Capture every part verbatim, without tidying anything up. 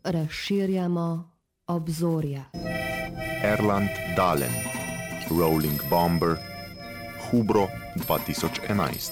razširjamo obzorja. Erland Dahlen, Rolling Bomber, Hubro dva tisoč enajst.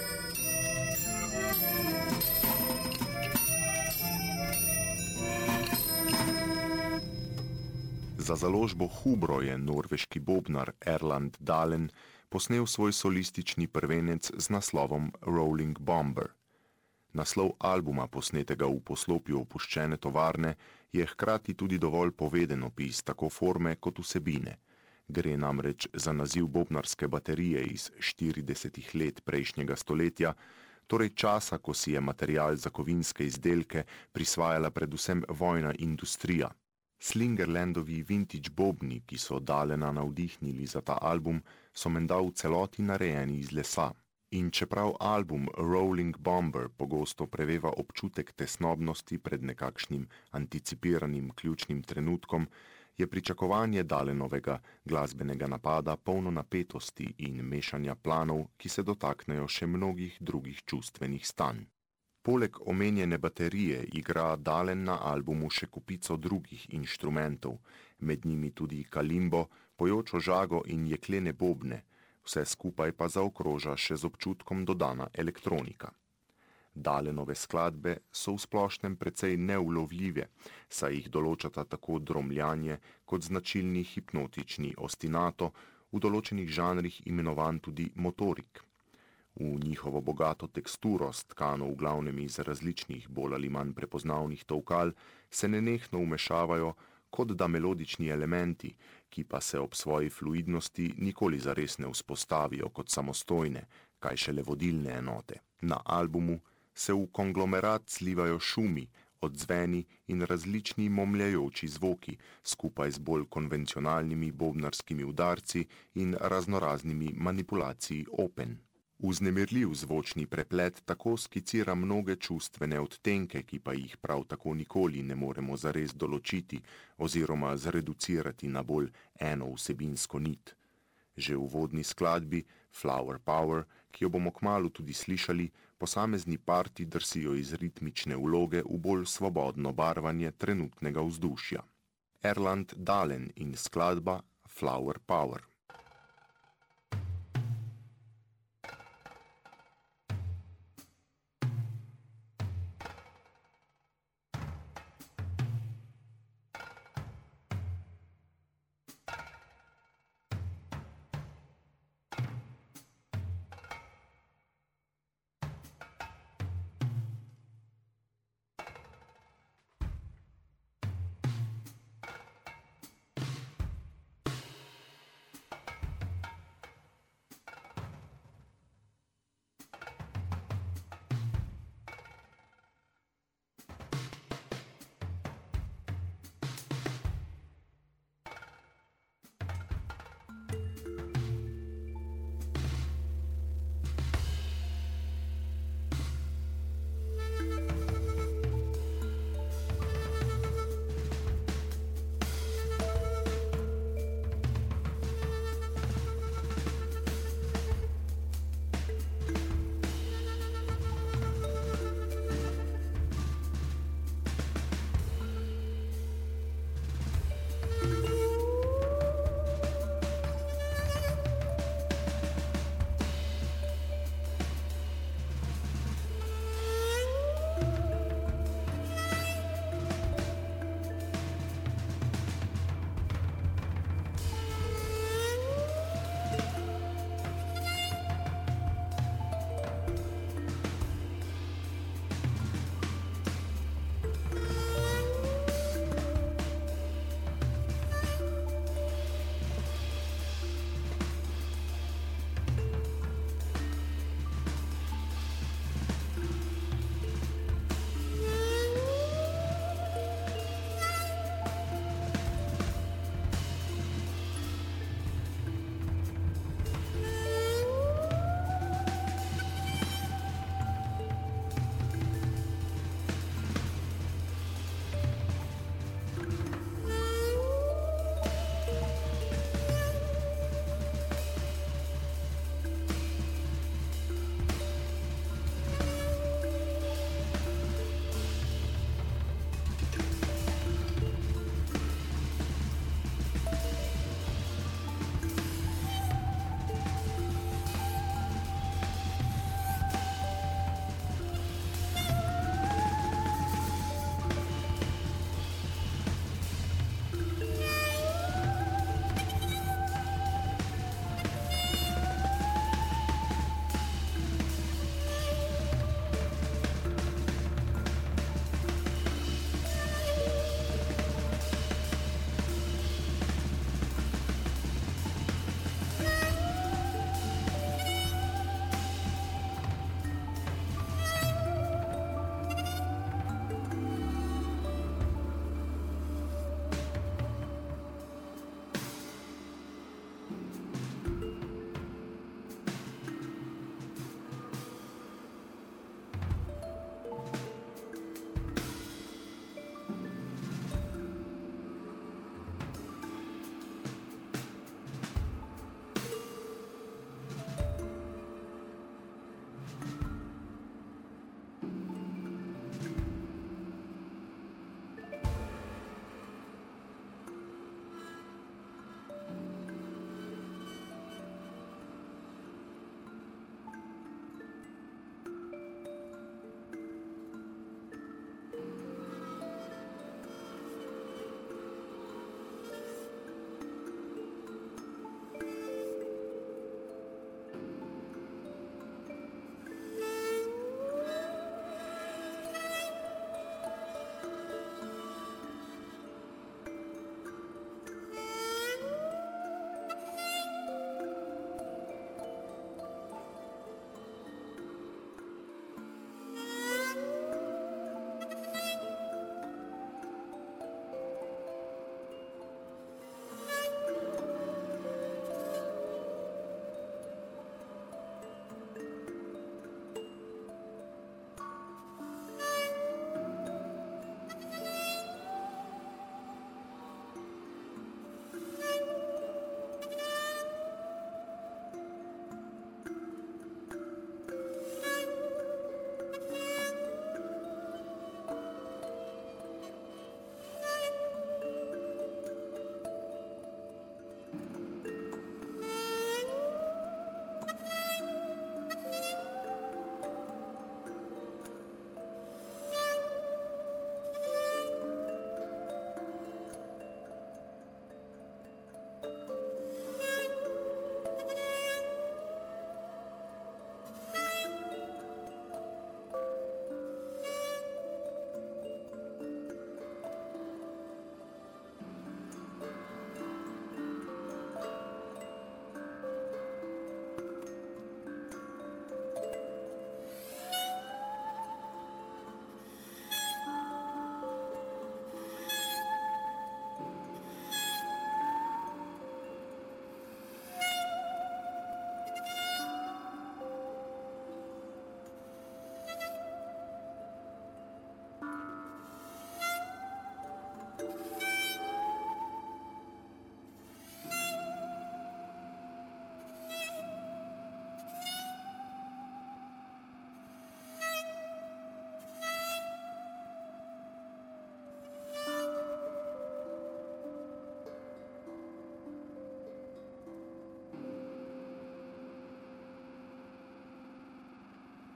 Za založbo Hubro je norveški bobnar Erland Dahlen posnel svoj solistični prvenec z naslovom Rolling Bomber. Naslov albuma, posnetega v poslopju opuščene tovarne, je hkrati tudi dovolj poveden opis tako forme kot vsebine. Gre namreč za naziv bobnarske baterije iz štiridesetih let prejšnjega stoletja, torej časa, ko si je material za kovinske izdelke prisvajala predvsem vojna industrija. Slingerlandovi vintage bobni, ki so Dahlena navdihnili za ta album, so menda v celoti narejeni iz lesa. In čeprav album Rolling Bomber pogosto preveva občutek tesnobnosti pred nekakšnim anticipiranim ključnim trenutkom, je pričakovanje Dahlenovega glasbenega napada polno napetosti in mešanja planov, ki se dotaknejo še mnogih drugih čustvenih stanj. Poleg omenjene baterije igra Dahlen na albumu še kupico drugih inštrumentov, med njimi tudi kalimbo, pojočo žago in jeklene bobne, vse skupaj pa zaokroža še z občutkom dodana elektronika. Dahlenove skladbe so v splošnem precej neulovljive, saj jih določata tako dromljanje kot značilni hipnotični ostinato, v določenih žanrih imenovan tudi motorik. V njihovo bogato teksturo, stkano v glavnem iz različnih bolj ali manj prepoznavnih tolkal, se nenehno vmešavajo kot da melodični elementi, ki pa se ob svoji fluidnosti nikoli zares ne vzpostavijo kot samostojne, kaj šele vodilne enote. Na albumu se v konglomerat slivajo šumi, odzveni in različni momljajoči zvoki, skupaj z bolj konvencionalnimi bobnarskimi udarci in raznoraznimi manipulaciji open. Vznemirljiv zvočni preplet tako skicira mnoge čustvene odtenke, ki pa jih prav tako nikoli ne moremo zares določiti oziroma zreducirati na bolj eno vsebinsko nit. Že v uvodni skladbi Flower Power, ki jo bomo kmalu tudi slišali, posamezni parti drsijo iz ritmične vloge v bolj svobodno barvanje trenutnega vzdušja. Erland Dahlen in skladba Flower Power.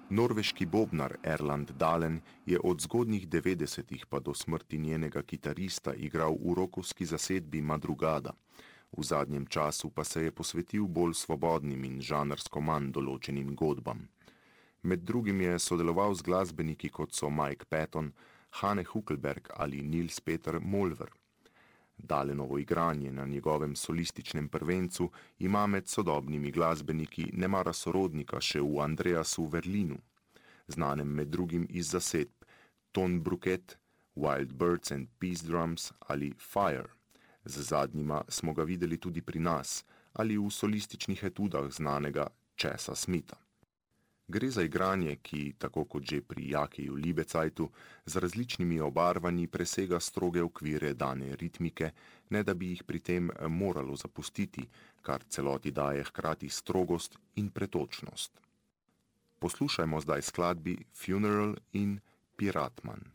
Norveški bobnar Erland Dalen je od zgodnjih devetdesetih pa do smrti njenega kitarista igral v rokovski zasedbi Madrugada. V zadnjem času pa se je posvetil bolj svobodnim in žanrsko manj določenim godbam. Med drugim je sodeloval z glasbeniki kot so Mike Patton, Hanne Huckelberg ali Nils Peter Molver. Dalenovo igranje na njegovem solističnem prvencu ima med sodobnimi glasbeniki nemara sorodnika še v Andreasu Verlinu, znanem med drugim iz zasedb Ton Bruket, Wild Birds and Peace Drums ali Fire. Z zadnjima smo ga videli tudi pri nas ali v solističnih etudah znanega Chessa Smitha. Gre za igranje, ki, tako kot že pri Jakeju Liebezeitu, z različnimi obarvanji presega stroge okvire dane ritmike, ne da bi jih pri tem moralo zapustiti, kar celoti daje hkrati strogost in pretočnost. Poslušajmo zdaj skladbi Funeral in Piratman.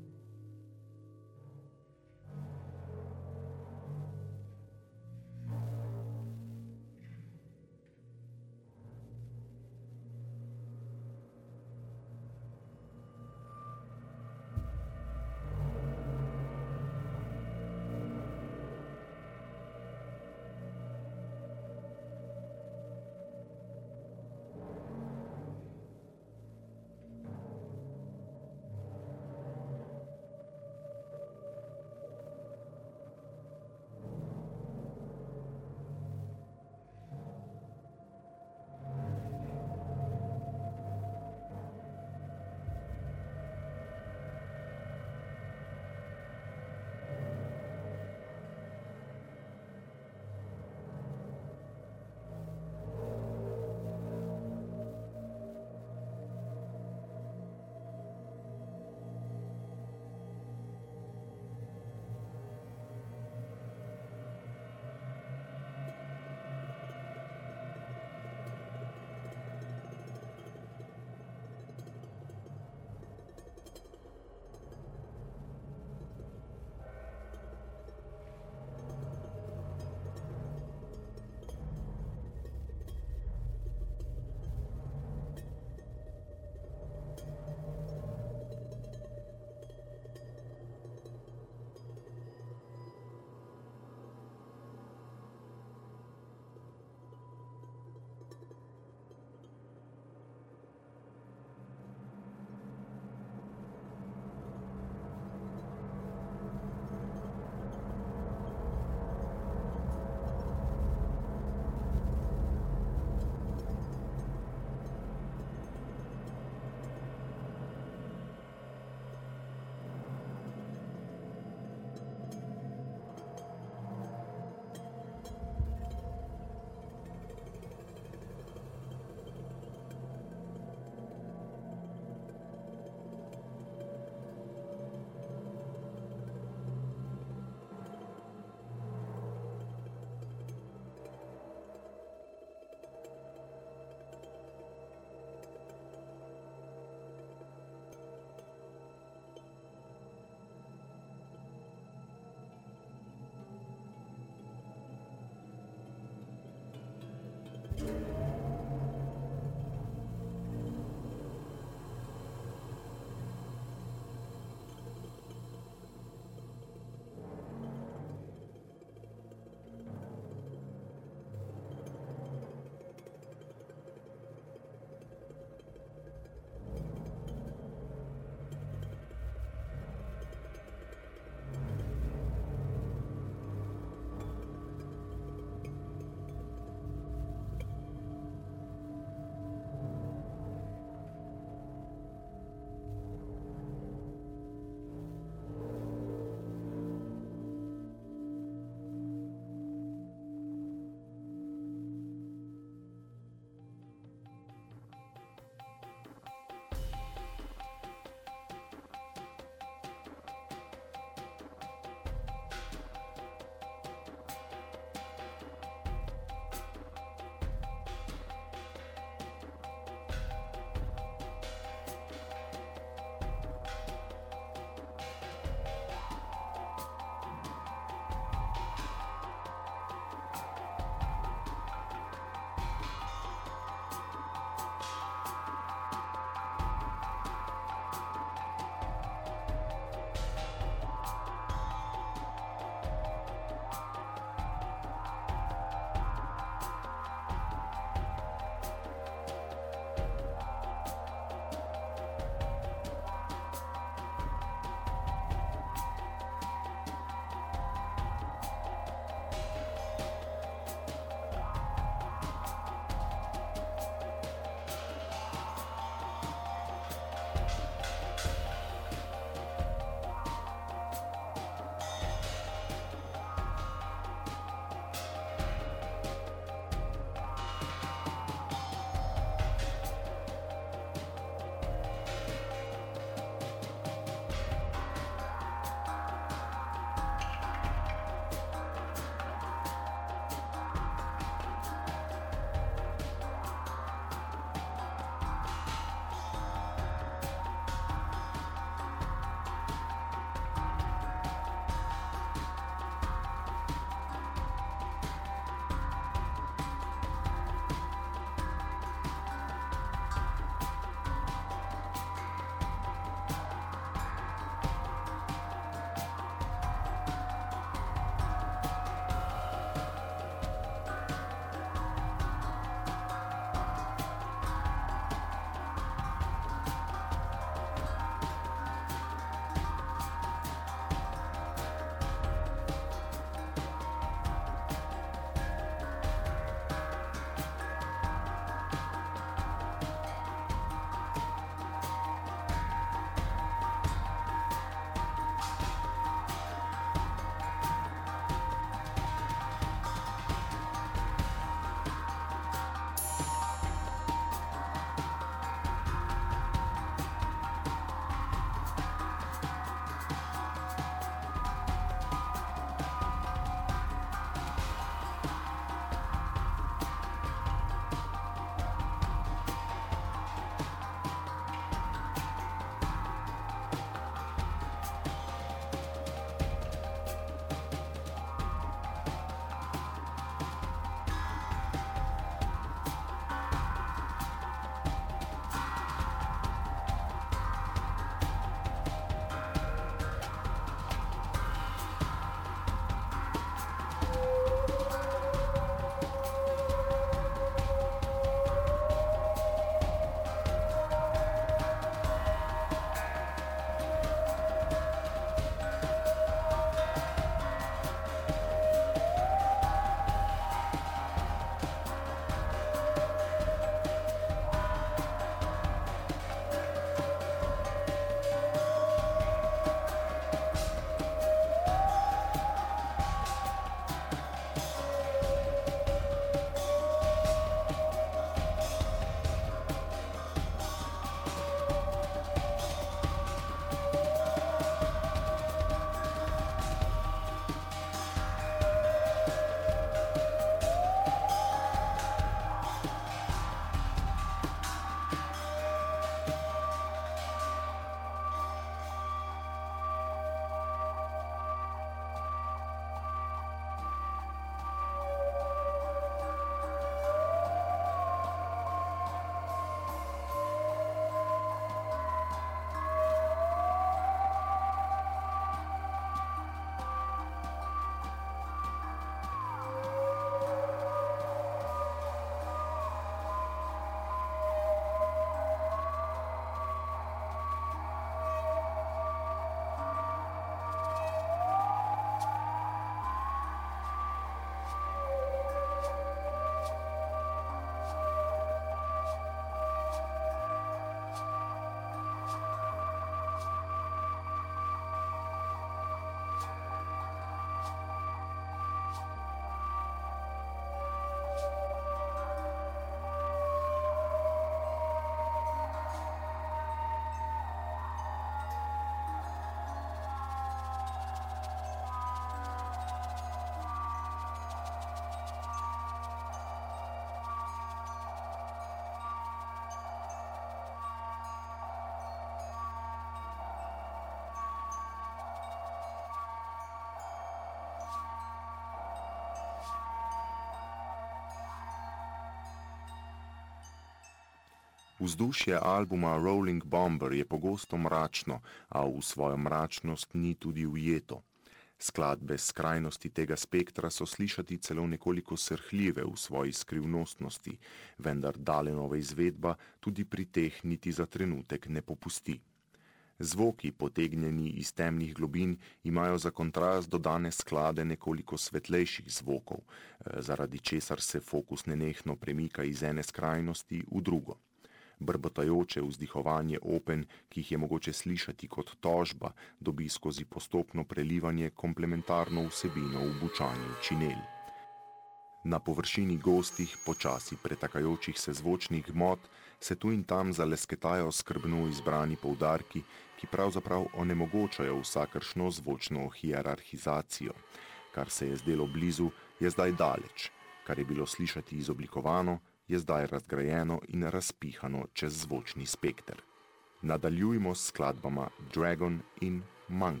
Vzdušje albuma Rolling Bomber je pogosto mračno, a v svojo mračnost ni tudi ujeto. Skladbe skrajnosti tega spektra so slišati celo nekoliko srhljive v svoji skrivnostnosti, vendar Dalenova izvedba tudi pri teh niti za trenutek ne popusti. Zvoki, potegnjeni iz temnih globin, imajo za kontrast dodane sklade nekoliko svetlejših zvokov, zaradi česar se fokus nenehno premika iz ene skrajnosti v drugo. Brbotajoče vzdihovanje open, ki jih je mogoče slišati kot tožba, dobi skozi postopno prelivanje komplementarno vsebino v bučanju činel. Na površini gostih, počasi pretakajočih se zvočnih gmot se tu in tam zalesketajo skrbno izbrani poudarki, ki pravzaprav onemogočajo vsakršno zvočno hierarhizacijo. Kar se je zdelo blizu, je zdaj daleč, kar je bilo slišati izoblikovano, je zdaj razgrajeno in razpihano čez zvočni spekter. Nadaljujmo s skladbama Dragon in Monk.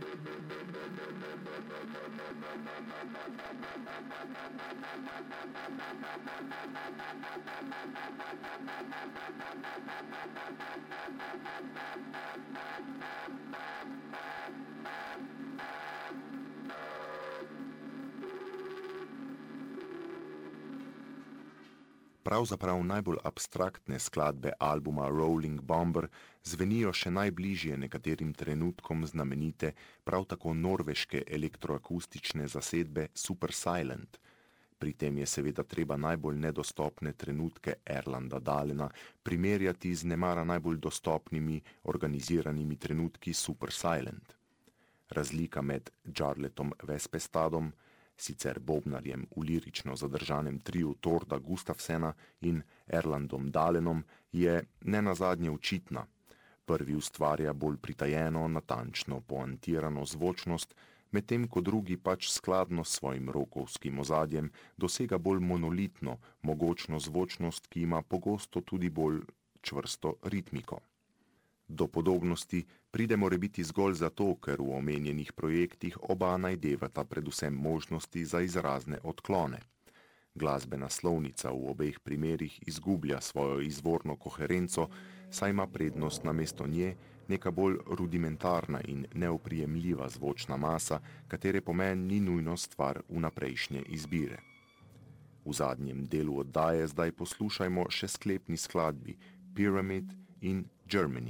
Pravzaprav najbolj abstraktne skladbe albuma Rolling Bomber zvenijo še najbližje nekaterim trenutkom znamenite, prav tako norveške elektroakustične zasedbe Super Silent. Pri tem je seveda treba najbolj nedostopne trenutke Erlanda Dahlena primerjati z nemara najbolj dostopnimi organiziranimi trenutki Super Silent. Razlika med Jarletom Vespestadom, sicer bobnarjem v lirično zadržanem triu Torda Gustafsena in Erlandom Dahlenom, je nenazadnje očitna. Prvi ustvarja bolj pritajeno, natančno poantirano zvočnost, medtem ko drugi pač skladno s svojim rokovskim ozadjem dosega bolj monolitno, mogočno zvočnost, ki ima pogosto tudi bolj čvrsto ritmiko. Do podobnosti pride morebiti zgolj zato, ker v omenjenih projektih oba najdevata predvsem možnosti za izrazne odklone. Glasbena slovnica v obeh primerih izgublja svojo izvorno koherenco, saj ima prednost namesto nje neka bolj rudimentarna in neoprijemljiva zvočna masa, katere pomen ni nujno stvar vnaprejšnje izbire. V zadnjem delu oddaje zdaj poslušajmo še sklepni skladbi Pyramid in Germany.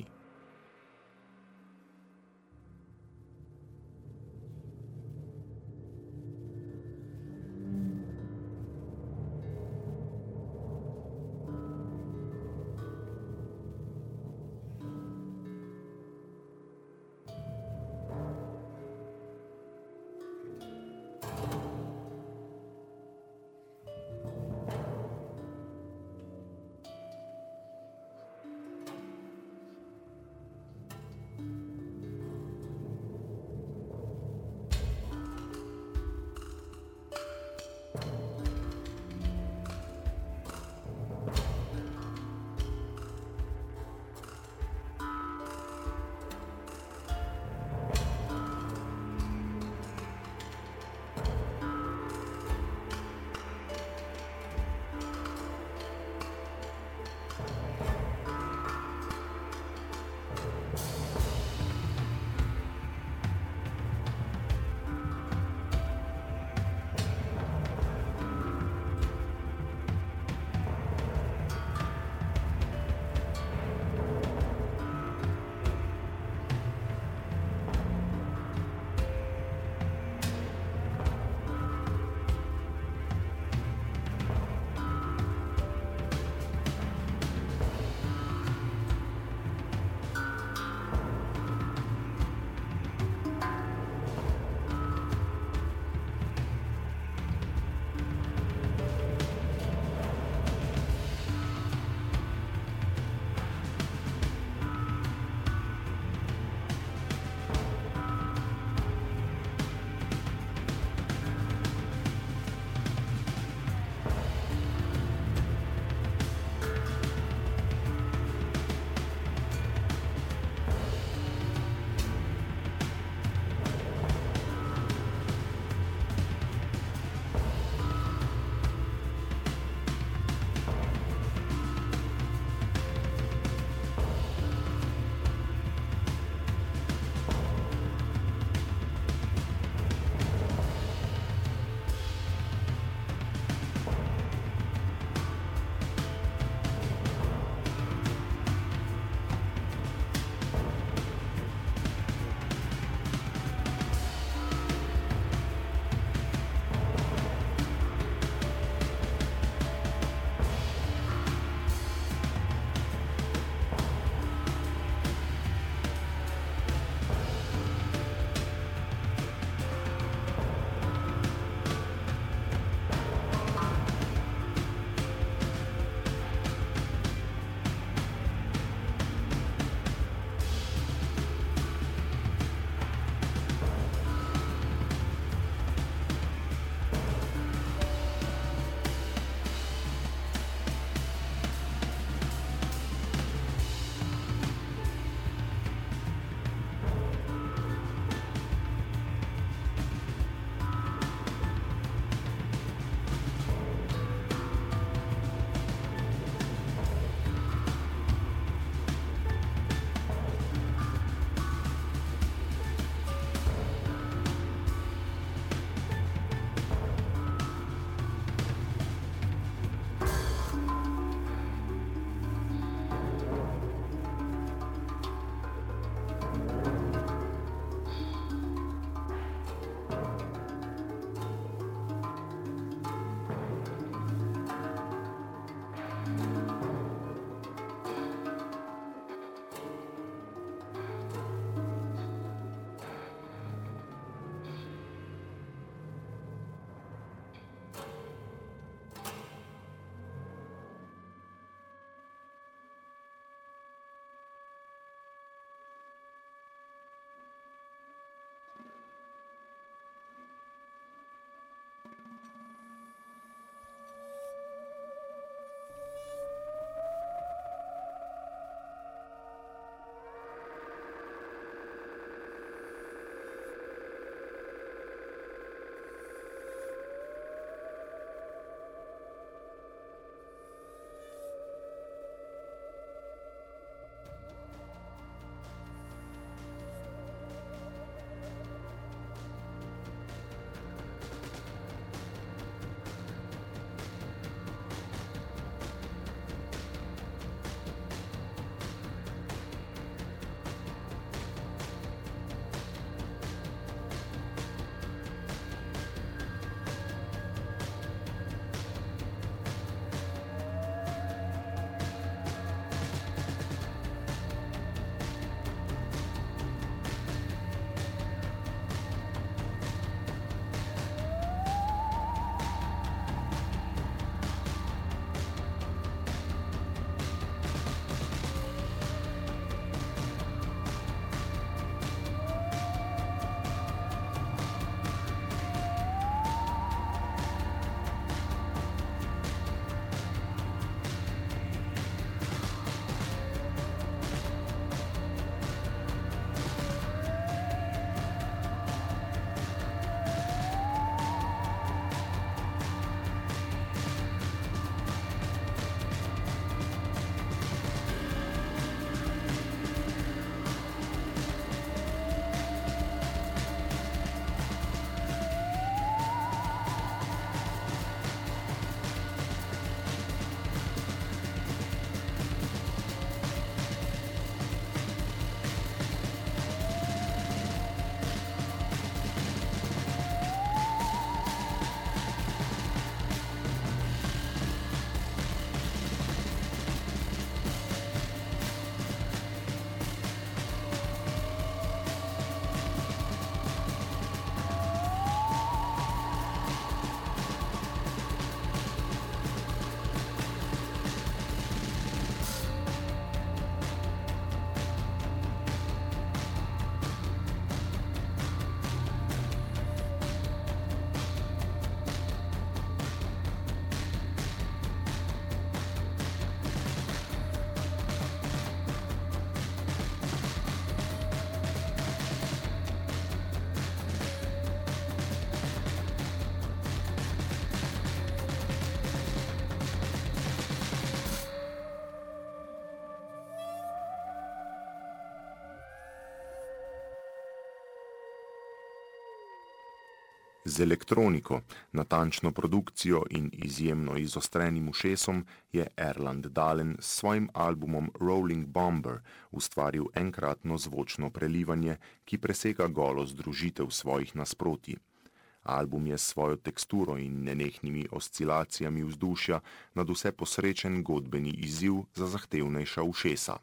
Z elektroniko, natančno produkcijo in izjemno izostrenim ušesom je Erland Dahlen s svojim albumom Rolling Bomber ustvaril enkratno zvočno prelivanje, ki presega golo združitev svojih nasprotij. Album je s svojo teksturo in nenehnimi oscilacijami vzdušja nadvse posrečen godbeni izziv za zahtevnejša ušesa.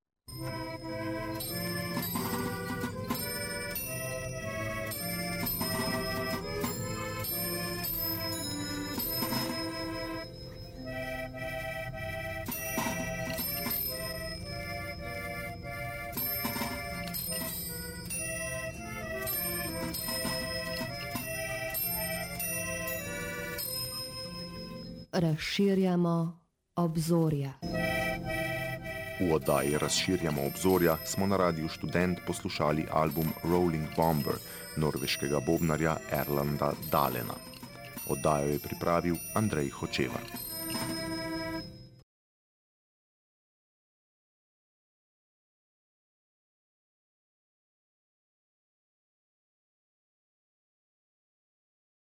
Razširjamo obzorja. V oddaji Razširjamo obzorja smo na Radiu Študent poslušali album Rolling Bomber norveškega bobnarja Erlanda Dahlena. Oddajo je pripravil Andrej Hočevar.